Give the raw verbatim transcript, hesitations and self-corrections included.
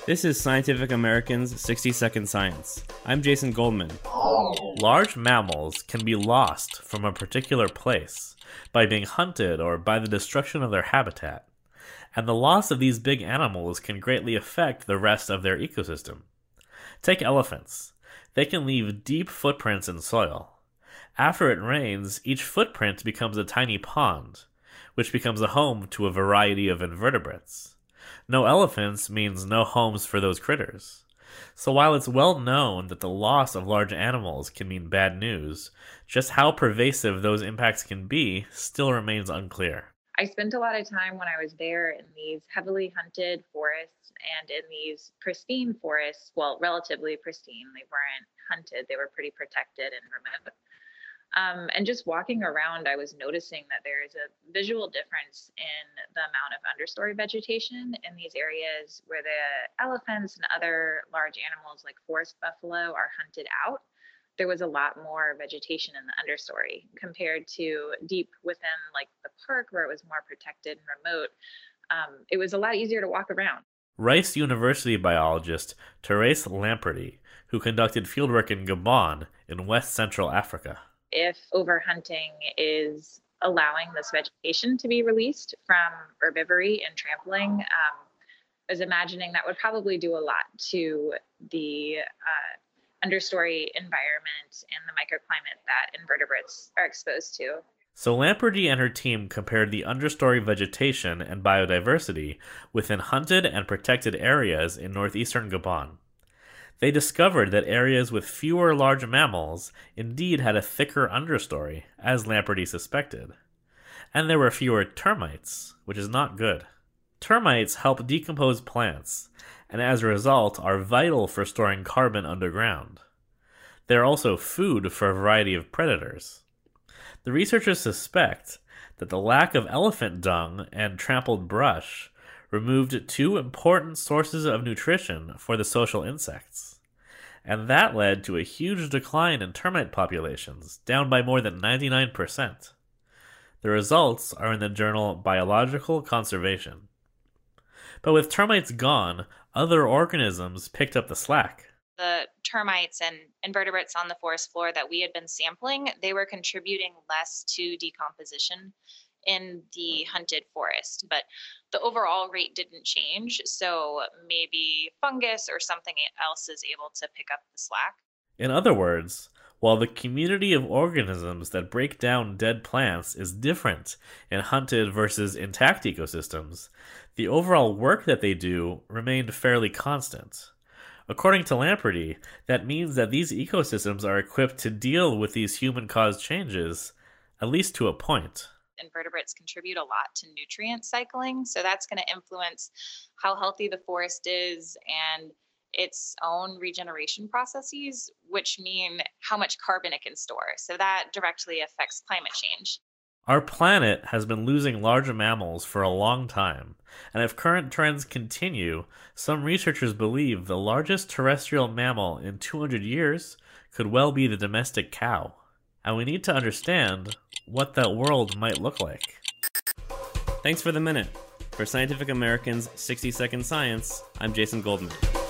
This is Scientific American's sixty second Science. I'm Jason Goldman. Large mammals can be lost from a particular place by being hunted or by the destruction of their habitat, and the loss of these big animals can greatly affect the rest of their ecosystem. Take elephants. They can leave deep footprints in soil. After it rains, each footprint becomes a tiny pond, which becomes a home to a variety of invertebrates. No elephants means no homes for those critters. So while it's well known that the loss of large animals can mean bad news, just how pervasive those impacts can be still remains unclear. I spent a lot of time when I was there in these heavily hunted forests and in these pristine forests, well, relatively pristine. They weren't hunted, they were pretty protected and remote. Um, and just walking around, I was noticing that there is a visual difference in the amount of understory vegetation in these areas where the elephants and other large animals like forest buffalo are hunted out. There was a lot more vegetation in the understory compared to deep within like the park where it was more protected and remote. Um, it was a lot easier to walk around. Rice University biologist Thérèse Lamperty, who conducted fieldwork in Gabon in West Central Africa. If overhunting is allowing this vegetation to be released from herbivory and trampling, um, I was imagining that would probably do a lot to the uh, understory environment and the microclimate that invertebrates are exposed to. So Lamperty and her team compared the understory vegetation and biodiversity within hunted and protected areas in northeastern Gabon. They discovered that areas with fewer large mammals indeed had a thicker understory, as Lamperty suspected. And there were fewer termites, which is not good. Termites help decompose plants, and as a result are vital for storing carbon underground. They're also food for a variety of predators. The researchers suspect that the lack of elephant dung and trampled brush removed two important sources of nutrition for the social insects. And that led to a huge decline in termite populations, down by more than ninety-nine percent. The results are in the journal Biological Conservation. But with termites gone, other organisms picked up the slack. The termites and invertebrates on the forest floor that we had been sampling, they were contributing less to decomposition in the hunted forest, but the overall rate didn't change. So maybe fungus or something else is able to pick up the slack. In other words, while the community of organisms that break down dead plants is different in hunted versus intact ecosystems, the overall work that they do remained fairly constant. According to Lamperty, that means that these ecosystems are equipped to deal with these human-caused changes, at least to a point. Invertebrates contribute a lot to nutrient cycling, so that's going to influence how healthy the forest is and its own regeneration processes, which mean how much carbon it can store. So that directly affects climate change. Our planet has been losing large mammals for a long time, and if current trends continue, some researchers believe the largest terrestrial mammal in two hundred years could well be the domestic cow. And we need to understand what that world might look like. Thanks for the minute. For Scientific American's sixty second Science, I'm Jason Goldman.